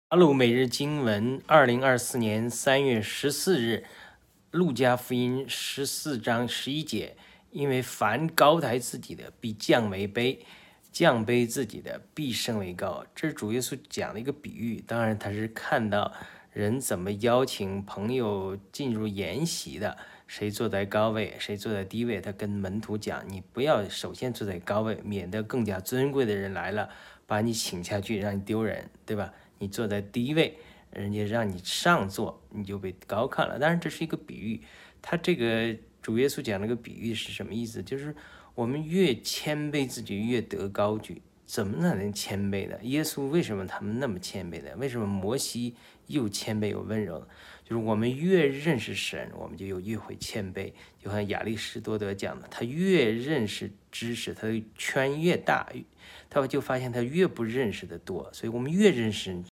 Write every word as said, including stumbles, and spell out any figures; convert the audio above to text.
哈喽，每日经文，二零二四年三月十四日，路加福音十四章十一节，因为凡高抬自己的，必降为卑；降卑自己的，必升为高。这是主耶稣讲的一个比喻。当然，他是看到人怎么邀请朋友进入筵席的，谁坐在高位，谁坐在低位。他跟门徒讲：你不要首先坐在高位，免得更加尊贵的人来了，把你请下去，让你丢人，对吧？你坐在低位，人家让你上座，你就被高看了。当然，这是一个比喻。他这个主耶稣讲这个比喻是什么意思？就是我们越谦卑自己，越得高举。怎么才能谦卑呢？耶稣为什么他们那么谦卑呢？为什么摩西又谦卑又温柔？就是我们越认识神，我们就有越会谦卑。就像亚里士多德讲的，他越认识知识，他的圈越大，他就发现他越不认识的多。所以我们越认识